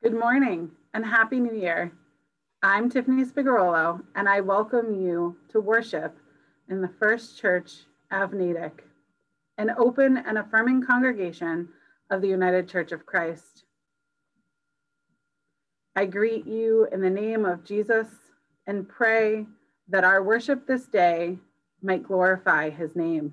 Good morning and Happy New Year. I'm Tiffany Spigarolo, and I welcome you to worship in the First Church of Natick, an open and affirming congregation of the United Church of Christ. I greet you in the name of Jesus and pray that our worship this day might glorify his name.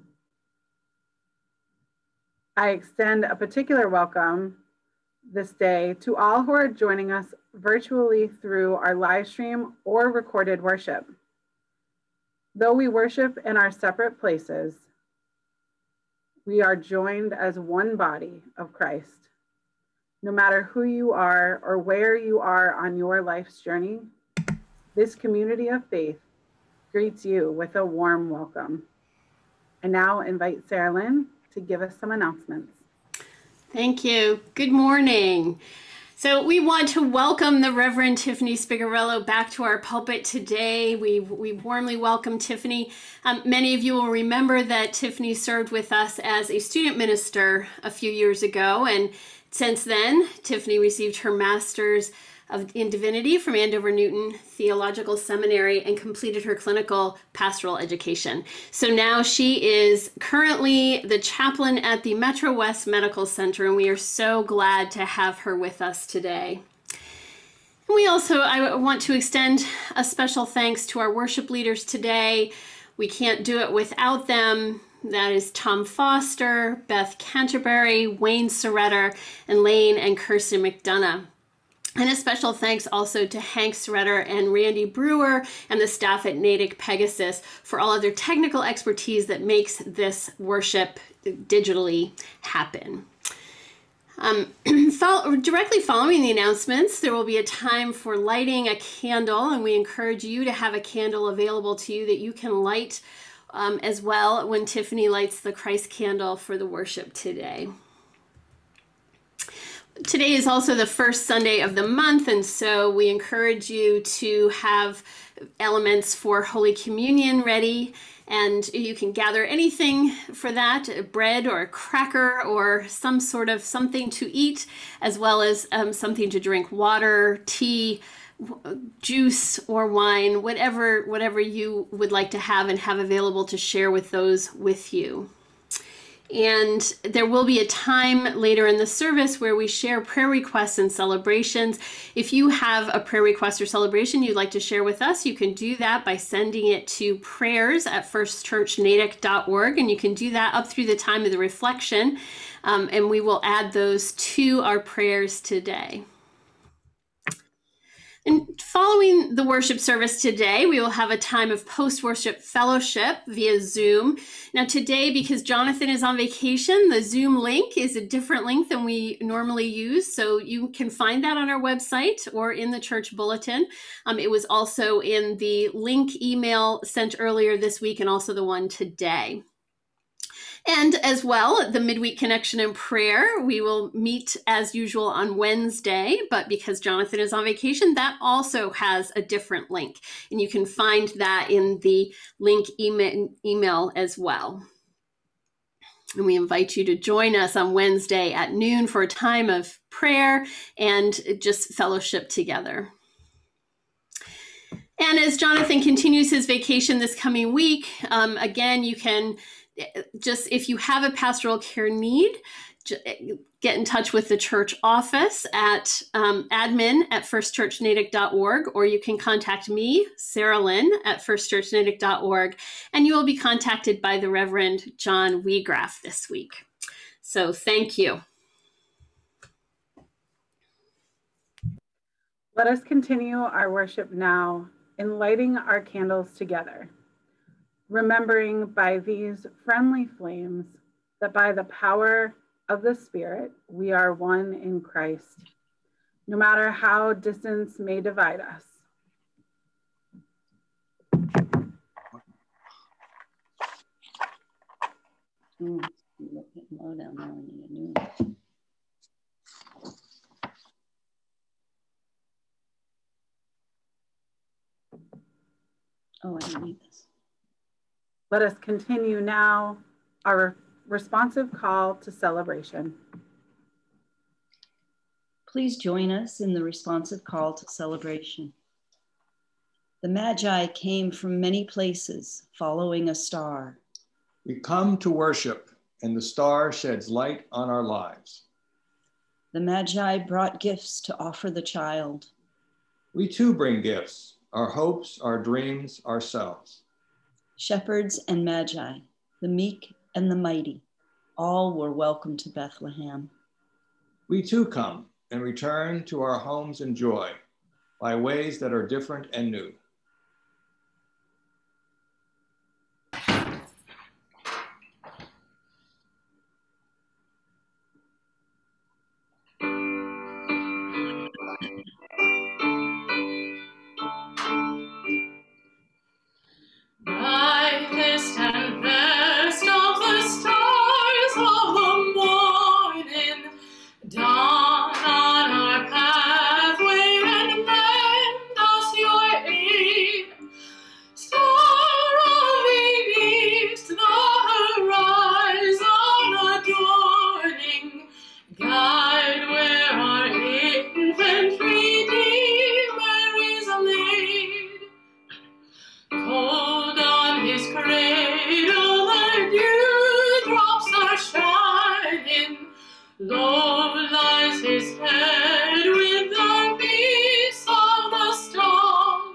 I extend a particular welcome this day to all who are joining us virtually through our live stream or recorded worship. Though we worship in our separate places, we are joined as one body of Christ. No matter who you are or where you are on your life's journey, this community of faith greets you with a warm welcome. I now invite Sarah Lynn to give us some announcements. Thank you. Good morning. So we want to welcome the Reverend Tiffany Spigarolo back to our pulpit today. We warmly welcome Tiffany. Many of you will remember that Tiffany served with us as a student minister a few years ago, and since then, Tiffany received her master's in divinity from Andover Newton Theological Seminary and completed her clinical pastoral education. So now she is currently the chaplain at the Metro West Medical Center, and we are so glad to have her with us today. And I want to extend a special thanks to our worship leaders today. We can't do it without them. That is Tom Foster, Beth Canterbury, Wayne Soretter, and Lane and Kirsten McDonough. And a special thanks also to Hank Sretter and Randy Brewer and the staff at Natick Pegasus for all of their technical expertise that makes this worship digitally happen. Directly following the announcements, there will be a time for lighting a candle, and we encourage you to have a candle available to you that you can light as well when Tiffany lights the Christ candle for the worship today. Today is also the first Sunday of the month, and so we encourage you to have elements for Holy Communion ready, and you can gather anything for that, bread or a cracker or some sort of something to eat, as well as something to drink, water, tea, juice, or wine, whatever you would like to have and have available to share with those with you. And there will be a time later in the service where we share prayer requests and celebrations. If you have a prayer request or celebration you'd like to share with us, you can do that by sending it to prayers@firstchurchnatick.org, and you can do that up through the time of the reflection, and we will add those to our prayers today. And following the worship service today, we will have a time of post-worship fellowship via Zoom. Now today, because Jonathan is on vacation, the Zoom link is a different link than we normally use. So you can find that on our website or in the church bulletin. It was also in the link email sent earlier this week and also the one today. And as well, the midweek connection and prayer, we will meet as usual on Wednesday, but because Jonathan is on vacation, that also has a different link. And you can find that in the link email as well. And we invite you to join us on Wednesday at noon for a time of prayer and just fellowship together. And as Jonathan continues his vacation this coming week, again, you can just, if you have a pastoral care need, get in touch with the church office at admin@firstchurchnatick.org, or you can contact me, Sarah Lynn, at firstchurchnatick.org, and you will be contacted by the Reverend John Wiegraff this week. So thank you. Let us continue our worship now in lighting our candles together, remembering by these friendly flames that by the power of the Spirit, we are one in Christ, no matter how distance may divide us. Low down there, I need a new one. Oh, I don't need this. Let us continue now our responsive call to celebration. Please join us in the responsive call to celebration. The Magi came from many places, following a star. We come to worship, and the star sheds light on our lives. The Magi brought gifts to offer the child. We too bring gifts, our hopes, our dreams, ourselves. Shepherds and Magi, the meek and the mighty, all were welcome to Bethlehem. We too come and return to our homes in joy by ways that are different and new. Brightest and best of the stars of the morning, dawn on our pathway and lend us your aid. Star of the east, the horizon adorning, guide where our infant Redeemer is laid. Cold on his cradle, the dewdrops are shining. Low lies his head with the peace of the stall.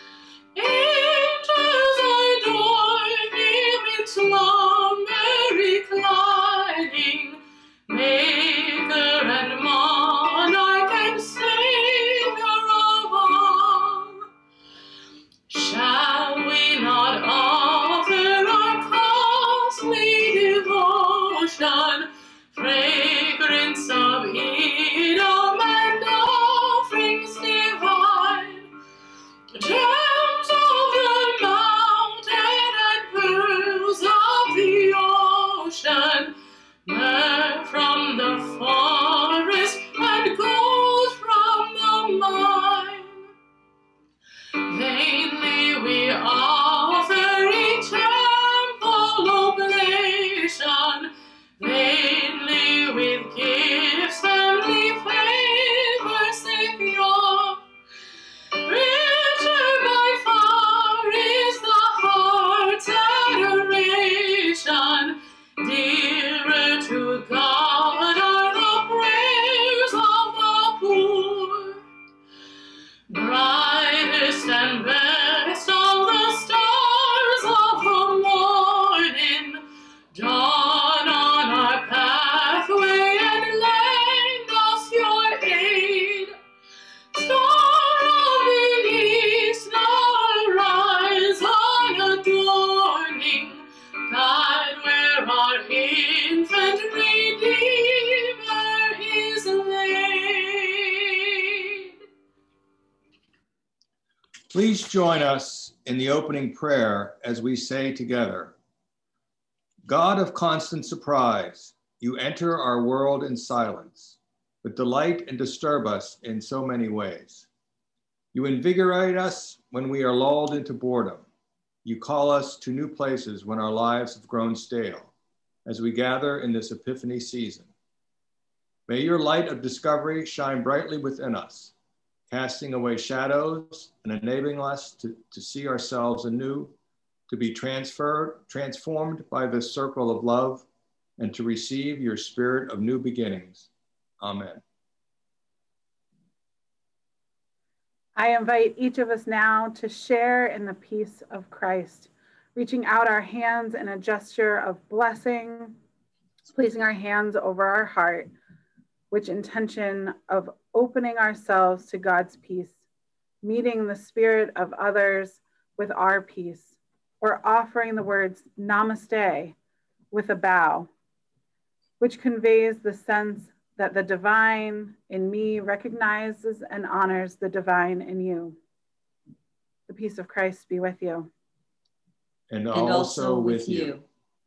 Angels adore him in slumber reclining. Maker and monarch and Savior of all. Shall we not offer our costly devotion, fragrance of Edom and offerings divine, gems of the mountain and pearls of the ocean, myrrh from the forest and gold from the mine? Vainly we offer each ample oblation, vainly with gifts heavenly favor secure. Richer by far is the heart's adoration, dearer to God are the prayers of the poor. Brightest and best of the stars of the morning, dawn on our pathway and lend us your aid. Star of the east, the horizon adorning, guide where our infant Redeemer is laid. Please join us in the opening prayer as we say together, God of constant surprise, you enter our world in silence, but delight and disturb us in so many ways. You invigorate us when we are lulled into boredom. You call us to new places when our lives have grown stale, as we gather in this Epiphany season. May your light of discovery shine brightly within us, casting away shadows and enabling us to see ourselves anew, to be transformed by this circle of love, and to receive your spirit of new beginnings. Amen. I invite each of us now to share in the peace of Christ, reaching out our hands in a gesture of blessing, placing our hands over our heart, which intention of opening ourselves to God's peace, meeting the spirit of others with our peace, or offering the words namaste with a bow, which conveys the sense that the divine in me recognizes and honors the divine in you. The peace of Christ be with you. And also with you.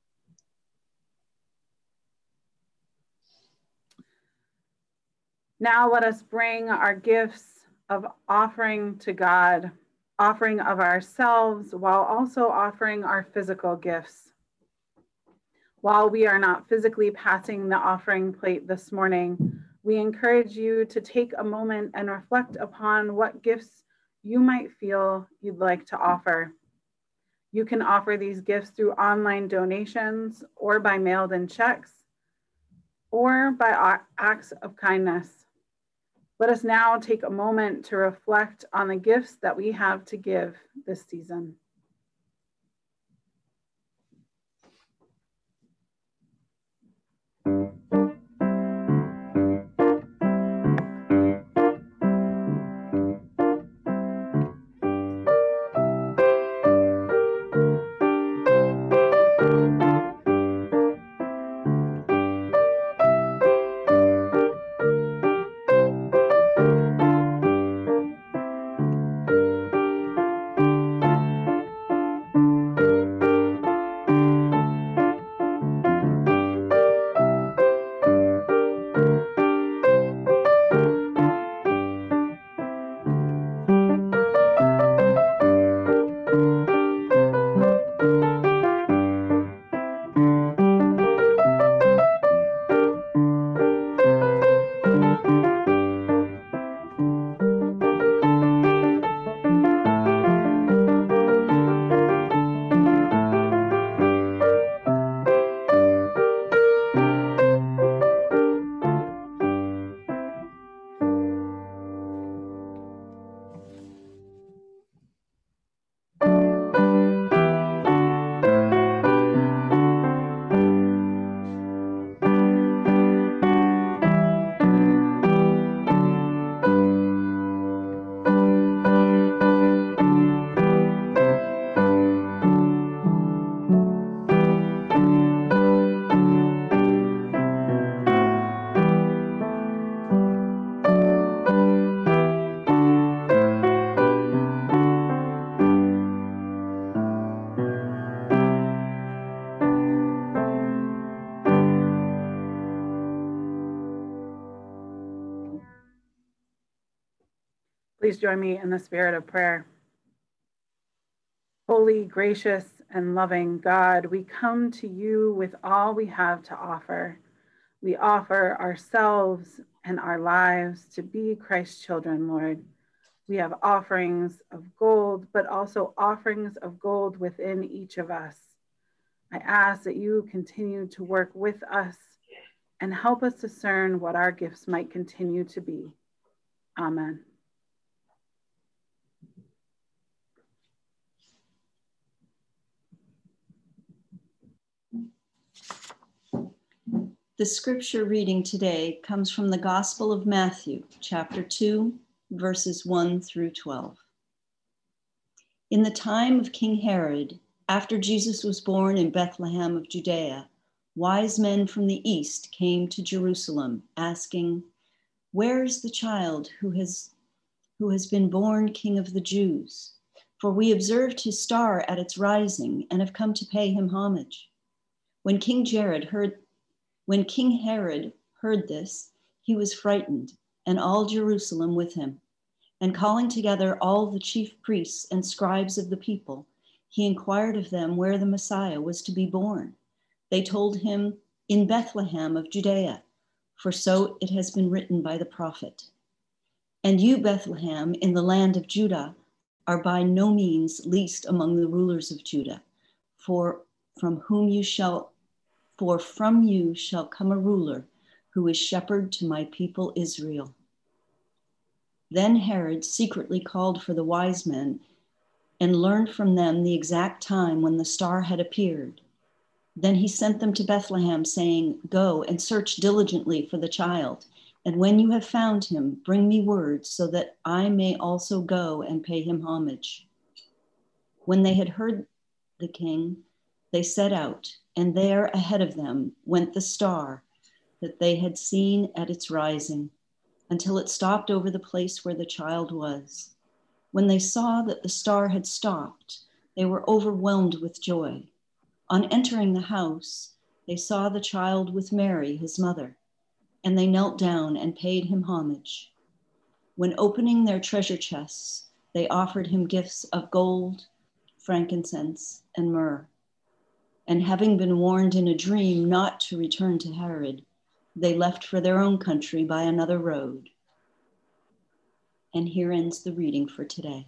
Now let us bring our gifts of offering to God, offering of ourselves while also offering our physical gifts. While we are not physically passing the offering plate this morning, We encourage you to take a moment and reflect upon what gifts you might feel you'd like to offer. You can offer these gifts through online donations or by mailed-in checks or by acts of kindness. Let us now take a moment to reflect on the gifts that we have to give this season. Please join me in the spirit of prayer. Holy, gracious, and loving God, we come to you with all we have to offer. We offer ourselves and our lives to be Christ's children, Lord. We have offerings of gold, but also offerings of gold within each of us. I ask that you continue to work with us and help us discern what our gifts might continue to be. Amen. The scripture reading today comes from the Gospel of Matthew, chapter 2, verses 1 through 12. In the time of King Herod, after Jesus was born in Bethlehem of Judea, wise men from the east came to Jerusalem, asking, "Where is the child who has been born King of the Jews? For we observed his star at its rising and have come to pay him homage." When King Herod heard this, he was frightened, and all Jerusalem with him. And calling together all the chief priests and scribes of the people, he inquired of them where the Messiah was to be born. They told him, "In Bethlehem of Judea, for so it has been written by the prophet. And you, Bethlehem, in the land of Judah, are by no means least among the rulers of Judah, for from you shall come a ruler who is shepherd to my people Israel." Then Herod secretly called for the wise men and learned from them the exact time when the star had appeared. Then he sent them to Bethlehem, saying, "Go and search diligently for the child, and when you have found him, bring me word so that I may also go and pay him homage." When they had heard the king, they set out, and there ahead of them went the star that they had seen at its rising, until it stopped over the place where the child was. When they saw that the star had stopped, they were overwhelmed with joy. On entering the house, they saw the child with Mary, his mother, and they knelt down and paid him homage. When opening their treasure chests, they offered him gifts of gold, frankincense, and myrrh. And having been warned in a dream not to return to Herod, They left for their own country by another road. And here ends the reading for today.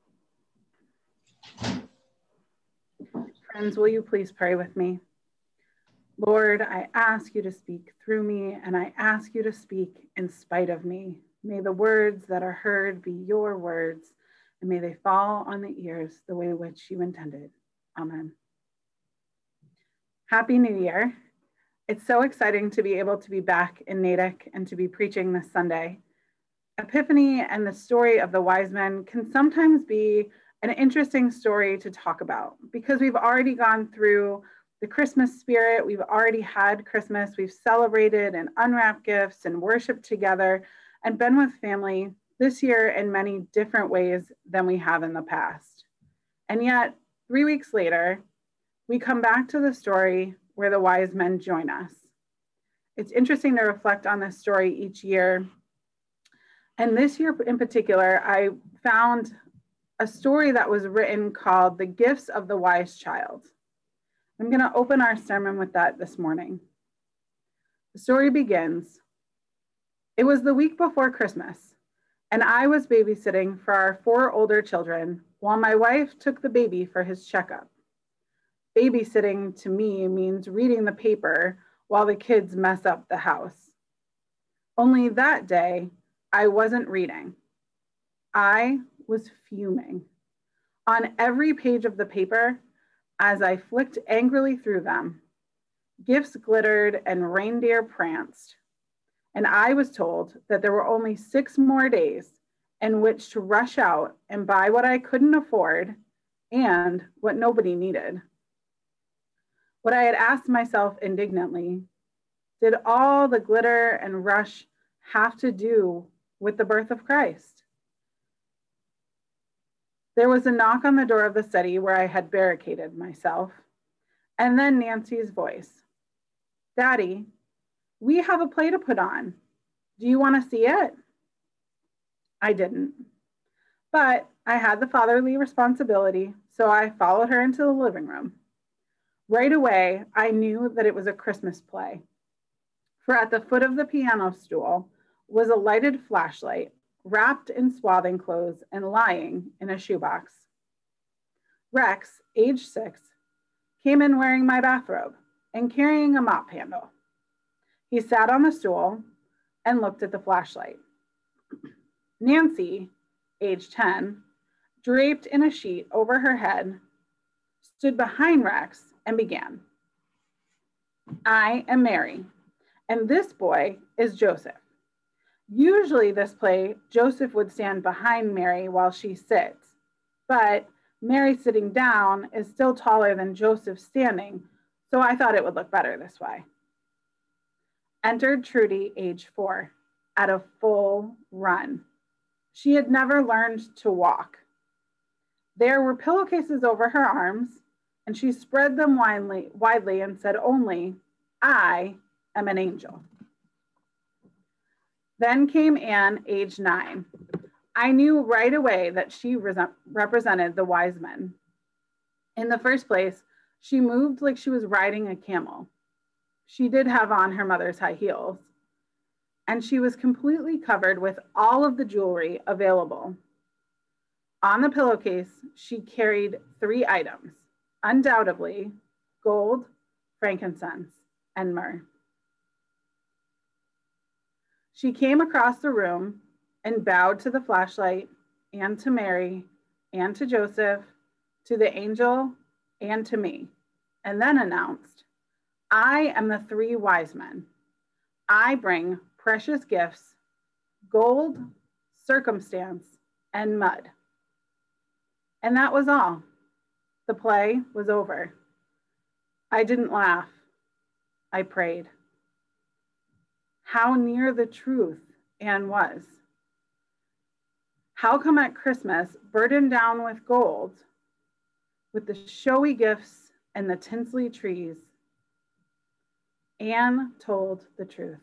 Friends, will you please pray with me? Lord, I ask you to speak through me, and I ask you to speak in spite of me. May the words that are heard be your words, and may they fall on the ears the way which you intended. Amen. Happy New Year. It's so exciting to be able to be back in Natick and to be preaching this Sunday. Epiphany and the story of the wise men can sometimes be an interesting story to talk about because we've already gone through the Christmas spirit. We've already had Christmas. We've celebrated and unwrapped gifts and worshiped together and been with family this year in many different ways than we have in the past. And yet, 3 weeks later, we come back to the story where the wise men join us. It's interesting to reflect on this story each year. And this year in particular, I found a story that was written called The Gifts of the Wise Child. I'm going to open our sermon with that this morning. The story begins. It was the week before Christmas, and I was babysitting for our 4 older children while my wife took the baby for his checkup. Babysitting to me means reading the paper while the kids mess up the house. Only that day, I wasn't reading. I was fuming. On every page of the paper, as I flicked angrily through them, gifts glittered and reindeer pranced. And I was told that there were only 6 more days in which to rush out and buy what I couldn't afford and what nobody needed. What I had asked myself indignantly, did all the glitter and rush have to do with the birth of Christ? There was a knock on the door of the study where I had barricaded myself, and then Nancy's voice. Daddy, we have a play to put on. Do you want to see it? I didn't, but I had the fatherly responsibility, so I followed her into the living room. Right away, I knew that it was a Christmas play, for at the foot of the piano stool was a lighted flashlight wrapped in swathing clothes and lying in a shoebox. Rex, age 6, came in wearing my bathrobe and carrying a mop handle. He sat on the stool and looked at the flashlight. Nancy, age 10, draped in a sheet over her head, stood behind Rex and began. I am Mary, and this boy is Joseph. Usually this play, Joseph would stand behind Mary while she sits, but Mary sitting down is still taller than Joseph standing, so I thought it would look better this way. Entered Trudy, age 4, at a full run. She had never learned to walk. There were pillowcases over her arms, and she spread them widely and said only, I am an angel. Then came Anne, age 9. I knew right away that she represented the wise men. In the first place, she moved like she was riding a camel. She did have on her mother's high heels, and she was completely covered with all of the jewelry available. On the pillowcase, she carried 3 items, undoubtedly gold, frankincense, and myrrh. She came across the room and bowed to the flashlight and to Mary and to Joseph, to the angel and to me, and then announced, I am the 3 wise men. I bring precious gifts, gold, circumstance, and mud. And that was all. The play was over. I didn't laugh. I prayed. How near the truth Anne was. How come at Christmas, burdened down with gold, with the showy gifts and the tinsely trees, Anne told the truth.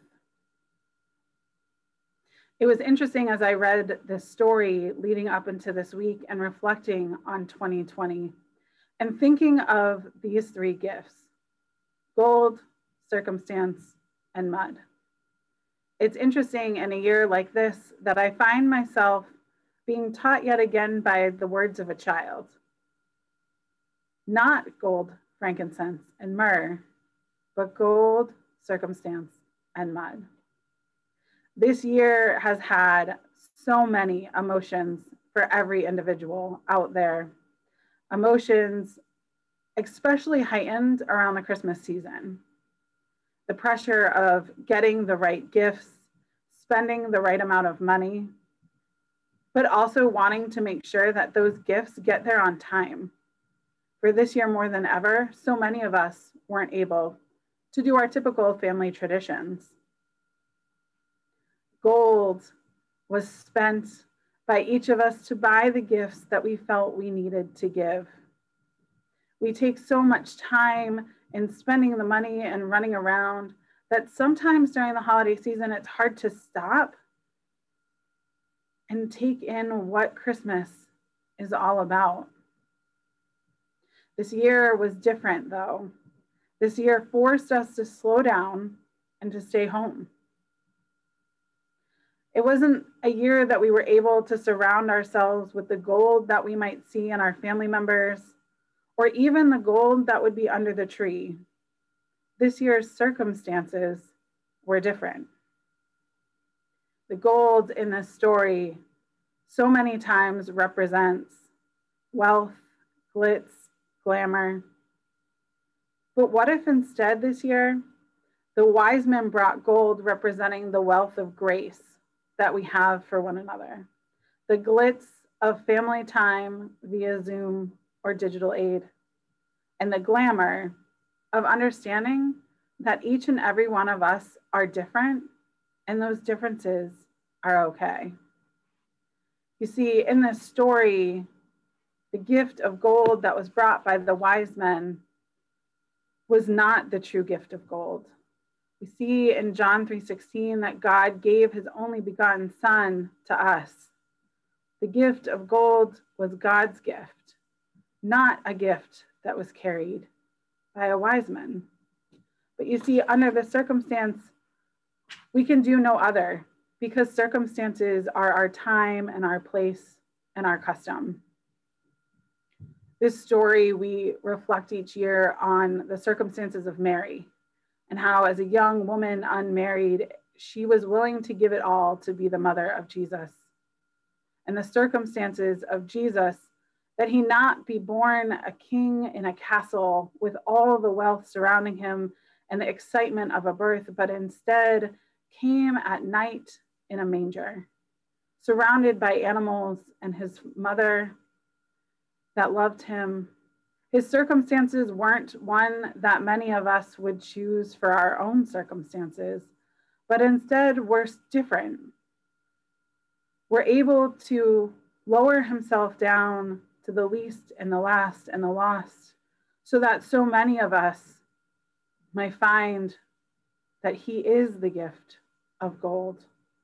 It was interesting as I read this story leading up into this week and reflecting on 2020 and thinking of these 3 gifts, gold, circumstance, and mud. It's interesting in a year like this that I find myself being taught yet again by the words of a child. Not gold, frankincense, and myrrh, but gold, circumstance, and mud. This year has had so many emotions for every individual out there. Emotions especially heightened around the Christmas season. The pressure of getting the right gifts, spending the right amount of money, but also wanting to make sure that those gifts get there on time. For this year more than ever, so many of us weren't able to do our typical family traditions. Gold was spent by each of us to buy the gifts that we felt we needed to give. We take so much time in spending the money and running around that sometimes during the holiday season, it's hard to stop and take in what Christmas is all about. This year was different, though. This year forced us to slow down and to stay home. It wasn't a year that we were able to surround ourselves with the gold that we might see in our family members, or even the gold that would be under the tree. This year's circumstances were different. The gold in this story so many times represents wealth, glitz, glamour. But what if instead this year, the wise men brought gold representing the wealth of grace that we have for one another, the glitz of family time via Zoom or digital aid, and the glamour of understanding that each and every one of us are different and those differences are okay. You see, in this story, the gift of gold that was brought by the wise men was not the true gift of gold. We see in John 3:16 that God gave his only begotten Son to us. The gift of gold was God's gift, not a gift that was carried by a wise man. But you see, under the circumstance, we can do no other because circumstances are our time and our place and our custom. This story, we reflect each year on the circumstances of Mary and how, as a young woman, unmarried, she was willing to give it all to be the mother of Jesus. And the circumstances of Jesus, that he not be born a king in a castle with all the wealth surrounding him and the excitement of a birth, but instead came at night in a manger, surrounded by animals and his mother that loved him. His circumstances weren't one that many of us would choose for our own circumstances, but instead were different. We're able to lower himself down to the least and the last and the lost, so that so many of us might find that he is the gift of gold.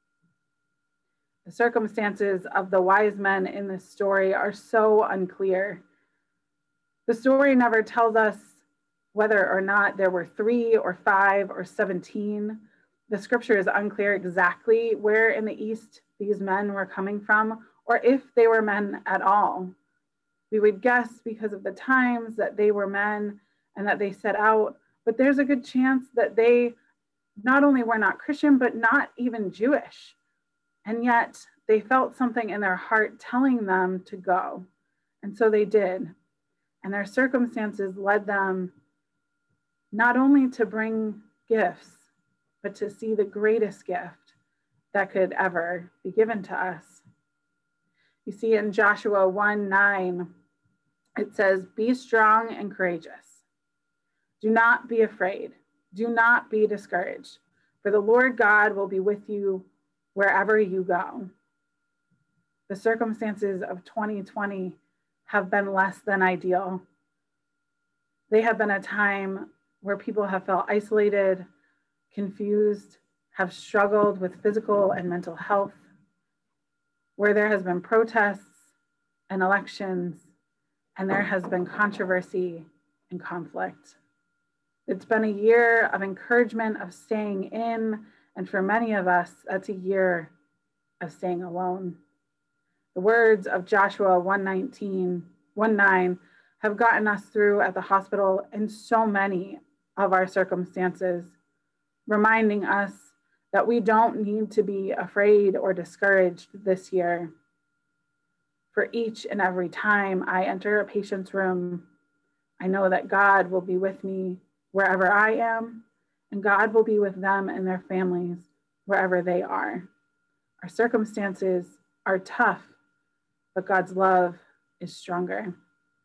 The circumstances of the wise men in this story are so unclear. The story never tells us whether or not there were 3 or 5 or 17. The scripture is unclear exactly where in the East these men were coming from, or if they were men at all. We would guess because of the times that they were men and that they set out, but there's a good chance that they not only were not Christian, but not even Jewish. And yet they felt something in their heart telling them to go. And so they did. And their circumstances led them not only to bring gifts, but to see the greatest gift that could ever be given to us. You see in Joshua 1:9, it says, "Be strong and courageous. Do not be afraid. Do not be discouraged, for the Lord God will be with you wherever you go." The circumstances of 2020 have been less than ideal. They have been a time where people have felt isolated, confused, have struggled with physical and mental health, where there has been protests and elections, and there has been controversy and conflict. It's been a year of encouragement, of staying in And for many of us, that's a year of staying alone. The words of Joshua 1:9 have gotten us through at the hospital in so many of our circumstances, reminding us that we don't need to be afraid or discouraged this year. For each and every time I enter a patient's room, I know that God will be with me wherever I am, and God will be with them and their families wherever they are. Our circumstances are tough, but God's love is stronger.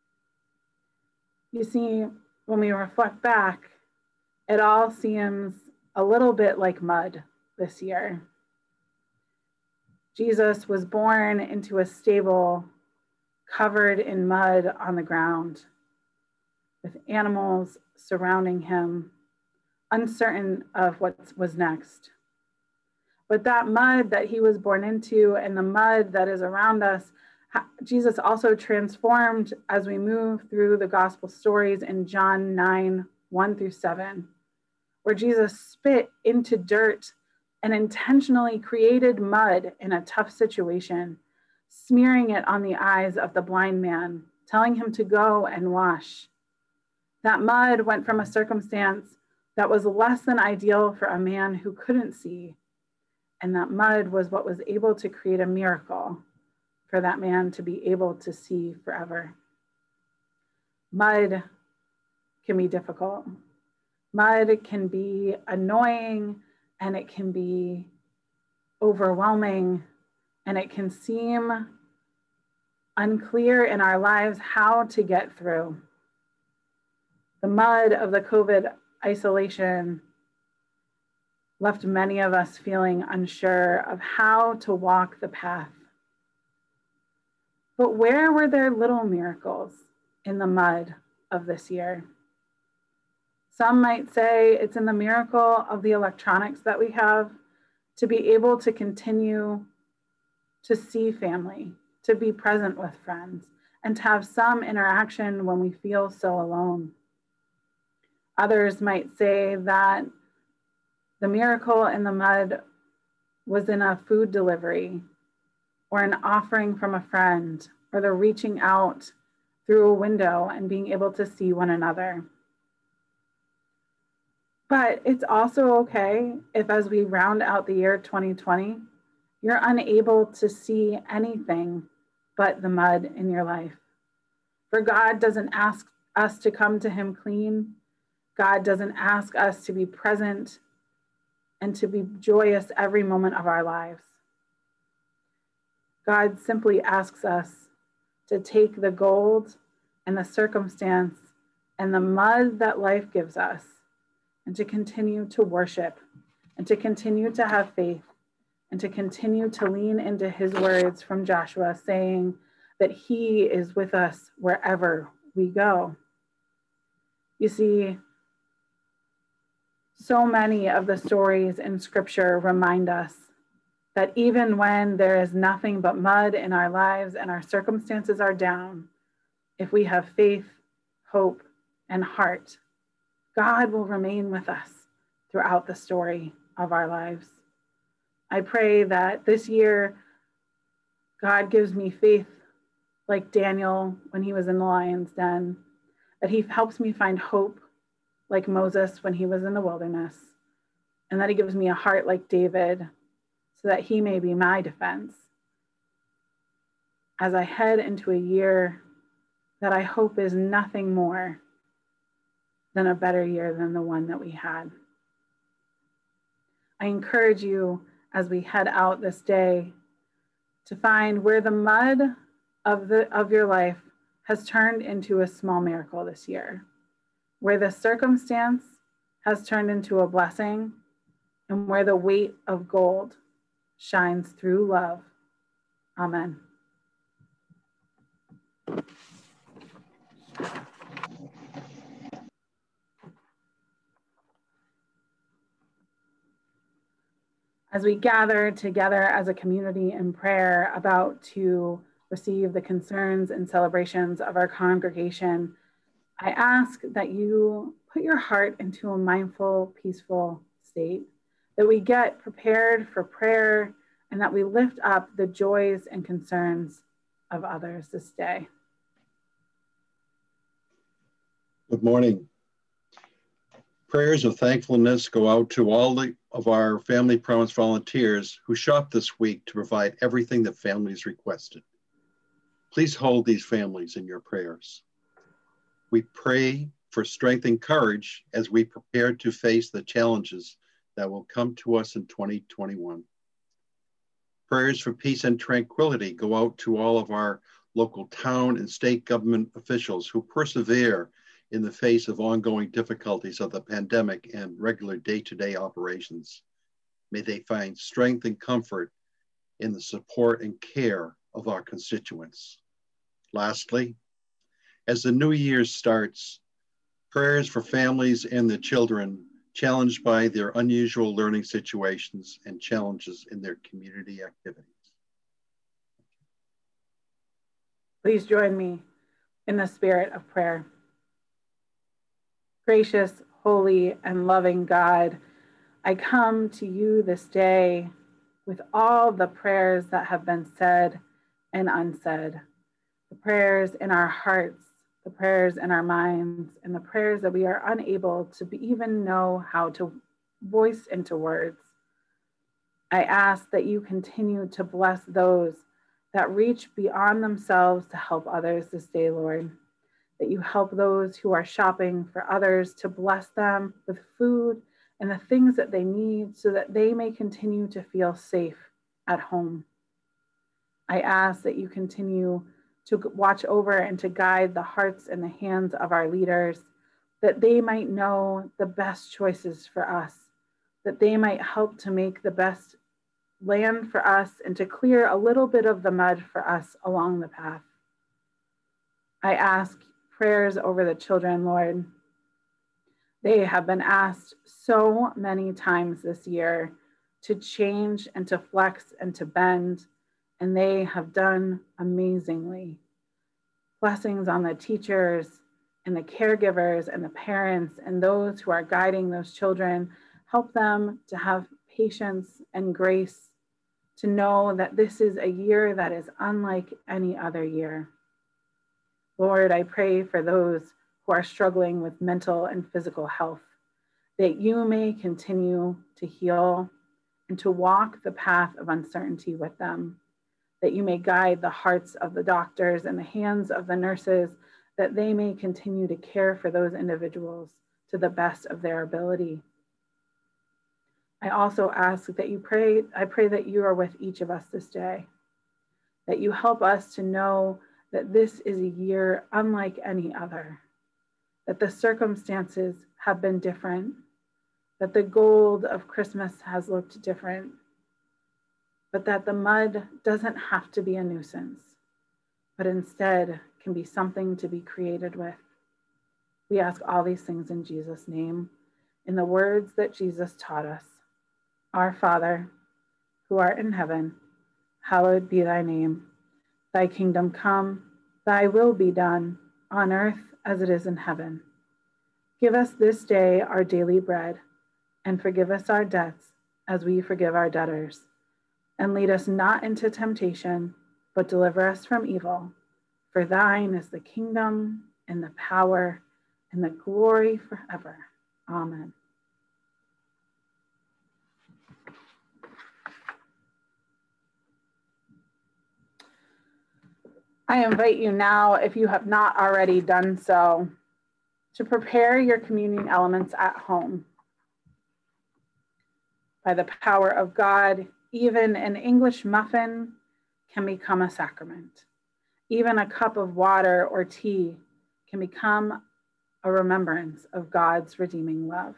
You see, when we reflect back, it all seems a little bit like mud this year. Jesus was born into a stable covered in mud on the ground, with animals surrounding him, uncertain of what was next. But that mud that he was born into and the mud that is around us, Jesus also transformed as we move through the gospel stories in John 9:1-7, where Jesus spit into dirt and intentionally created mud in a tough situation, smearing it on the eyes of the blind man, telling him to go and wash. That mud went from a circumstance that was less than ideal for a man who couldn't see, and that mud was what was able to create a miracle for that man to be able to see forever. Mud can be difficult. Mud can be annoying, and it can be overwhelming, and it can seem unclear in our lives how to get through. The mud of the COVID isolation left many of us feeling unsure of how to walk the path. But where were there little miracles in the mud of this year? Some might say it's in the miracle of the electronics that we have to be able to continue to see family, to be present with friends, and to have some interaction when we feel so alone. Others might say that the miracle in the mud was in a food delivery, or an offering from a friend, or the reaching out through a window and being able to see one another. But it's also okay if, as we round out the year 2020, you're unable to see anything but the mud in your life. For God doesn't ask us to come to him clean. God doesn't ask us to be present and to be joyous every moment of our lives. God simply asks us to take the gold and the circumstance and the mud that life gives us, and to continue to worship, and to continue to have faith, and to continue to lean into his words from Joshua, saying that he is with us wherever we go. You see, so many of the stories in Scripture remind us that even when there is nothing but mud in our lives and our circumstances are down, if we have faith, hope, and heart, God will remain with us throughout the story of our lives. I pray that this year, God gives me faith like Daniel when he was in the lion's den, that he helps me find hope like Moses when he was in the wilderness, and that he gives me a heart like David so that he may be my defense as I head into a year that I hope is nothing more than a better year than the one that we had. I encourage you as we head out this day to find where the mud of your life has turned into a small miracle this year, where the circumstance has turned into a blessing, and where the weight of gold shines through love. Amen. As we gather together as a community in prayer about to receive the concerns and celebrations of our congregation, I ask that you put your heart into a mindful, peaceful state, that we get prepared for prayer, and that we lift up the joys and concerns of others this day. Good morning. Prayers of thankfulness go out to all of our Family Promise volunteers who shopped this week to provide everything that families requested. Please hold these families in your prayers. We pray for strength and courage as we prepare to face the challenges that will come to us in 2021. Prayers for peace and tranquility go out to all of our local town and state government officials who persevere in the face of ongoing difficulties of the pandemic and regular day-to-day operations. May they find strength and comfort in the support and care of our constituents. Lastly, as the new year starts, prayers for families and the children challenged by their unusual learning situations and challenges in their community activities. Please join me in the spirit of prayer. Gracious, holy, and loving God, I come to you this day with all the prayers that have been said and unsaid, the prayers in our hearts, the prayers in our minds, and the prayers that we are unable to even know how to voice into words. I ask that you continue to bless those that reach beyond themselves to help others this day, Lord. That you help those who are shopping for others to bless them with food and the things that they need so that they may continue to feel safe at home. I ask that you continue to watch over and to guide the hearts and the hands of our leaders, that they might know the best choices for us, that they might help to make the best land for us and to clear a little bit of the mud for us along the path. I ask prayers over the children, Lord. They have been asked so many times this year to change and to flex and to bend, and they have done amazingly. Blessings on the teachers and the caregivers and the parents and those who are guiding those children. Help them to have patience and grace, to know that this is a year that is unlike any other year. Lord, I pray for those who are struggling with mental and physical health, that you may continue to heal and to walk the path of uncertainty with them, that you may guide the hearts of the doctors and the hands of the nurses, that they may continue to care for those individuals to the best of their ability. I also ask that I pray that you are with each of us this day, that you help us to know that this is a year unlike any other, that the circumstances have been different, that the gold of Christmas has looked different, but that the mud doesn't have to be a nuisance, but instead can be something to be created with. We ask all these things in Jesus' name, in the words that Jesus taught us. Our Father, who art in heaven, hallowed be thy name. Thy kingdom come, thy will be done, on earth as it is in heaven. Give us this day our daily bread, and forgive us our debts as we forgive our debtors. And lead us not into temptation, but deliver us from evil. For thine is the kingdom, and the power, and the glory forever. Amen. I invite you now, if you have not already done so, to prepare your communion elements at home. By the power of God, even an English muffin can become a sacrament. Even a cup of water or tea can become a remembrance of God's redeeming love.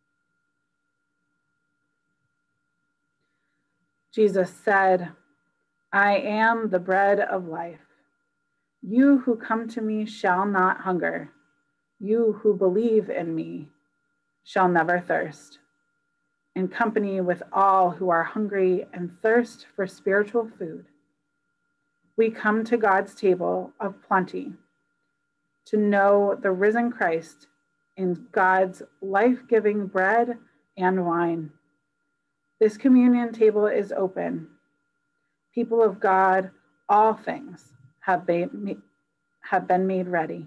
Jesus said, I am the bread of life. You who come to me shall not hunger. You who believe in me shall never thirst. In company with all who are hungry and thirst for spiritual food, we come to God's table of plenty to know the risen Christ in God's life-giving bread and wine, This communion table is open. People of God, all things have been made ready.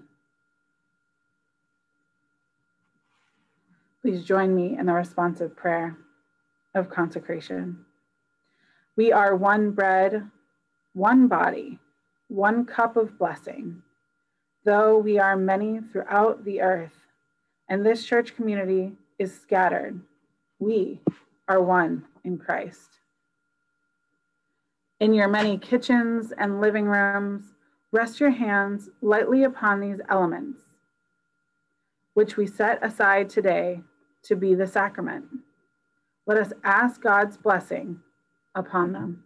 Please join me in the responsive prayer of consecration. We are one bread, one body, one cup of blessing. Though we are many throughout the earth, and this church community is scattered, we are one in Christ. In your many kitchens and living rooms, rest your hands lightly upon these elements, which we set aside today to be the sacrament. Let us ask God's blessing upon them.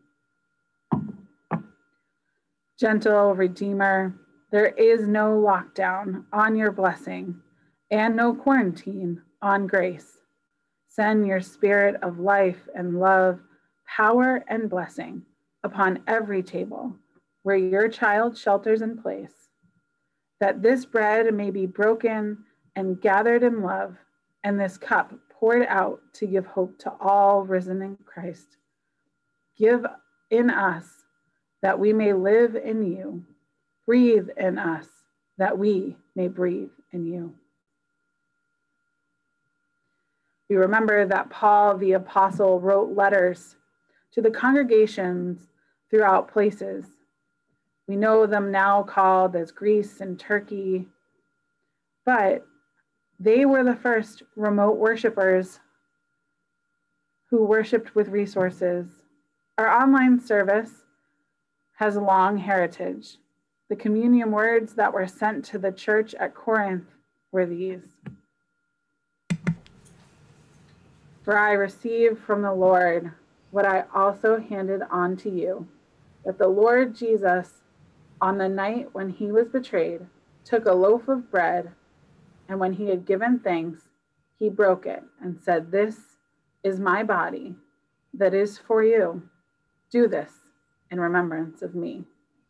Gentle Redeemer, there is no lockdown on your blessing and no quarantine on grace. Send your spirit of life and love, power and blessing upon every table where your child shelters in place, that this bread may be broken and gathered in love, and this cup poured out to give hope to all risen in Christ. Give in us that we may live in you. Breathe in us that we may breathe in you. We remember that Paul the apostle wrote letters to the congregations throughout places. We know them now called as Greece and Turkey, but they were the first remote worshipers who worshiped with resources. Our online service has a long heritage. The communion words that were sent to the church at Corinth were these: "For I received from the Lord what I also handed on to you, that the Lord Jesus, on the night when he was betrayed, took a loaf of bread, and when he had given thanks, he broke it and said, 'This is my body that is for you. Do this in remembrance of me.'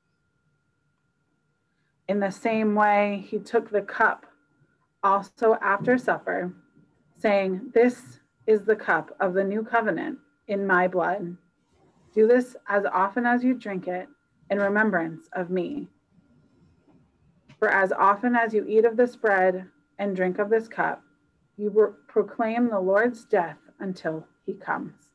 In the same way, he took the cup also after supper, saying, 'This is the cup of the new covenant in my blood. Do this as often as you drink it in remembrance of me. For as often as you eat of this bread and drink of this cup, you proclaim the Lord's death until he comes.'"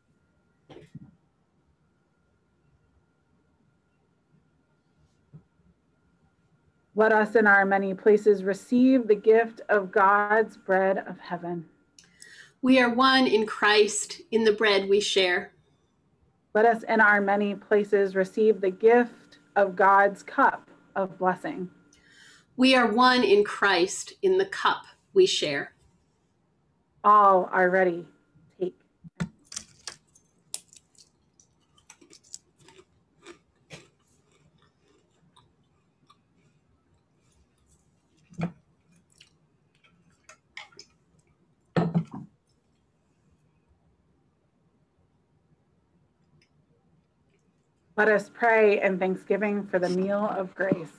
Let us in our many places receive the gift of God's bread of heaven. We are one in Christ in the bread we share. Let us in our many places receive the gift of God's cup of blessing. We are one in Christ in the cup we share. All are ready. Take. Let us pray in thanksgiving for the meal of grace,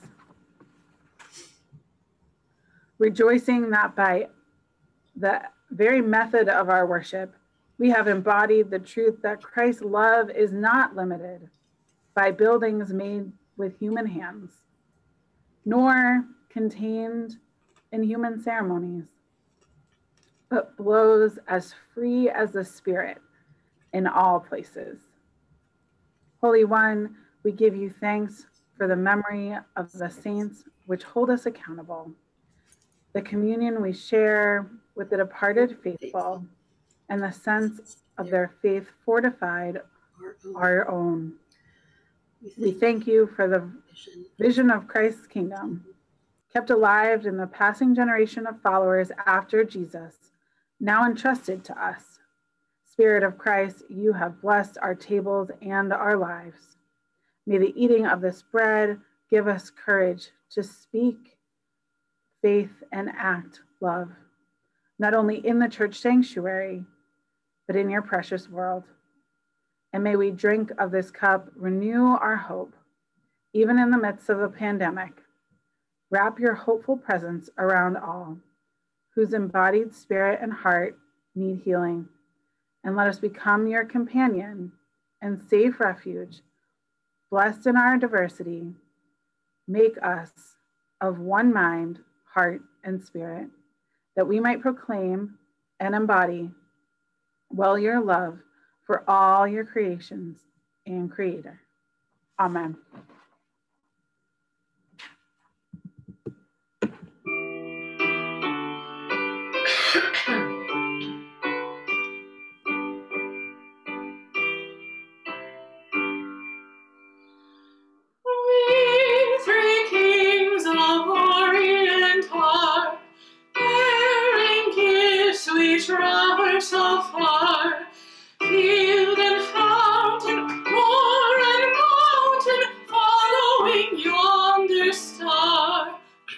rejoicing that by the very method of our worship, we have embodied the truth that Christ's love is not limited by buildings made with human hands, nor contained in human ceremonies, but blows as free as the Spirit in all places. Holy One, we give you thanks for the memory of the saints which hold us accountable, the communion we share with the departed faithful, and the sense of their faith fortified our own. We thank you for the vision of Christ's kingdom, kept alive in the passing generation of followers after Jesus, now entrusted to us. Spirit of Christ, you have blessed our tables and our lives. May the eating of this bread give us courage to speak faith and act love, not only in the church sanctuary, but in your precious world. And may we drink of this cup, renew our hope, even in the midst of a pandemic. Wrap your hopeful presence around all whose embodied spirit and heart need healing, and let us become your companion and safe refuge. Blessed in our diversity, make us of one mind, heart, and spirit, that we might proclaim and embody well your love for all your creations and Creator. Amen. We three kings of Orient are, bearing gifts we traverse afar, field and fountain, moor and mountain, following yonder star.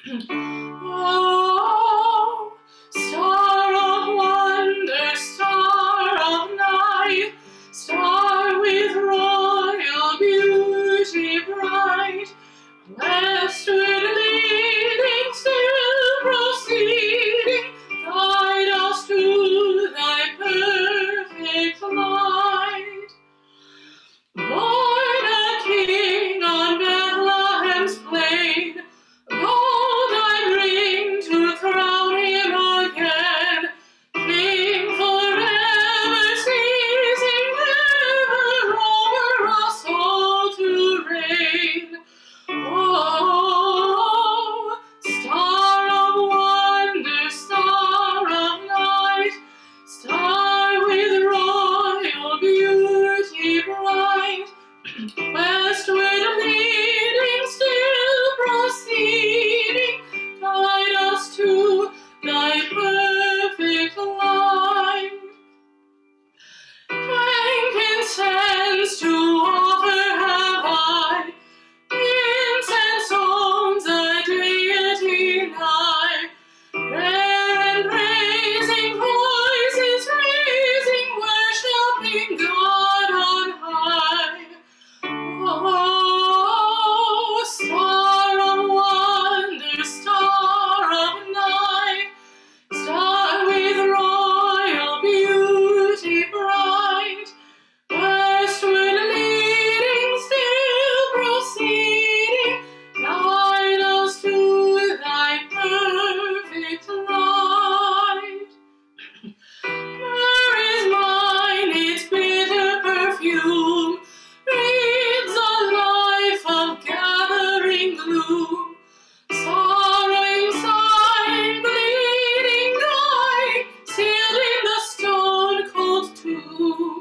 Oh, star of wonder, star of night, star with royal beauty bright, westward leading, still proceeding, guide us to thy perfect light. Born a king on Bethlehem's plain, gold I bring to crown him again, King forever, ceasing never over us all to reign. Oh, star of wonder, star of night, star with royal beauty bright, westward leading, still proceeding, guide us to thy perfect light. Frankincense to offer have I, incense owns the deity nigh, prayer and praising voices raising, worshiping God on high. Oh, star of wonder, star of night, star with royal beauty bright, westward leading, still proceeding, guide us to thy perfect light. Where is mine its bitter perfume, breathes a life of gathering gloom, sorrowing, sighing, bleeding, dying, sealed in the stone-cold tomb.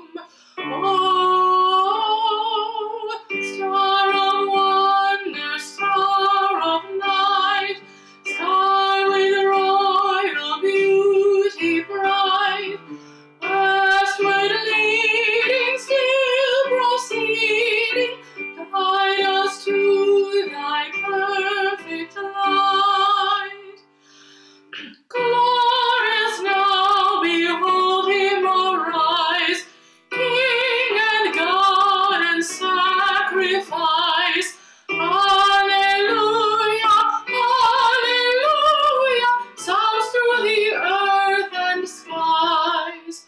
Oh, star of wonder, star of night, star with royal beauty bright, westward leading, still proceeding, guide us to thy perfect light. Glorious now, behold him arise, King and God and sacrifice. Alleluia, alleluia, sounds through the earth and skies.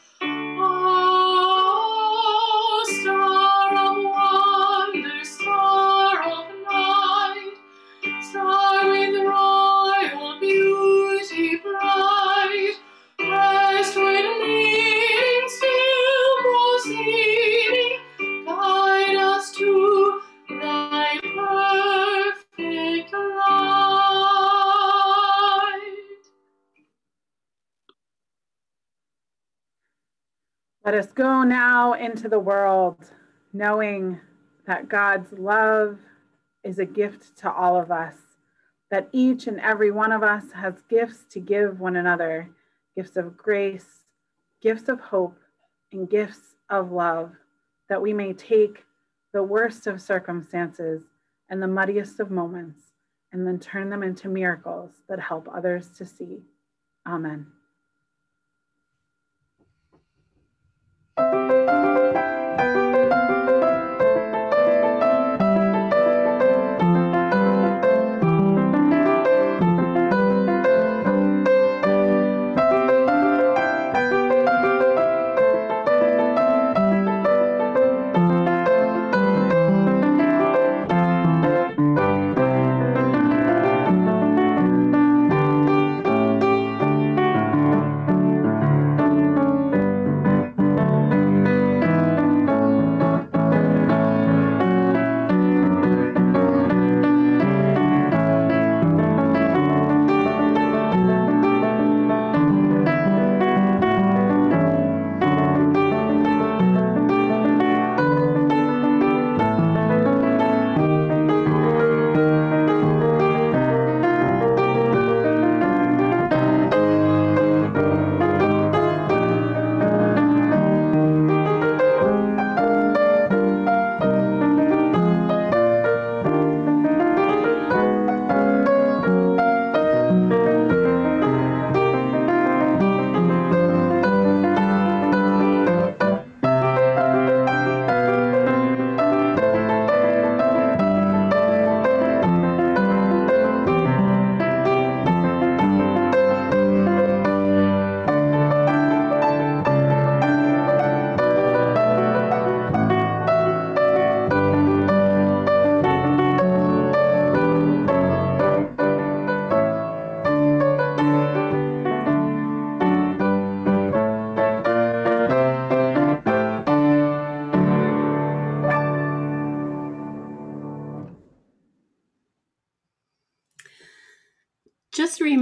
Oh, star of wonder, star of night, star with royal beauty bright, westward leading, still proceeding, guide us to thy perfect light. Let us go now into the world, knowing that God's love is a gift to all of us, that each and every one of us has gifts to give one another, gifts of grace, gifts of hope, and gifts of love, that we may take the worst of circumstances and the muddiest of moments and then turn them into miracles that help others to see. Amen.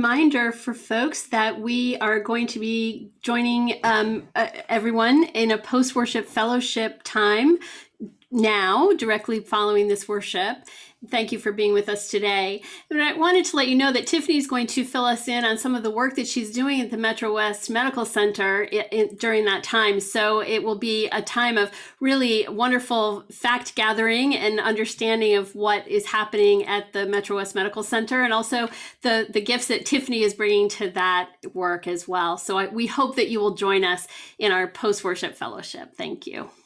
reminder for folks that we are going to be joining everyone in a post-worship fellowship time now, directly following this worship. Thank you for being with us today. And I wanted to let you know that Tiffany is going to fill us in on some of the work that she's doing at the Metro West Medical Center during that time. So it will be a time of really wonderful fact gathering and understanding of what is happening at the Metro West Medical Center, and also the gifts that Tiffany is bringing to that work as well. So we hope that you will join us in our post-worship fellowship. Thank you.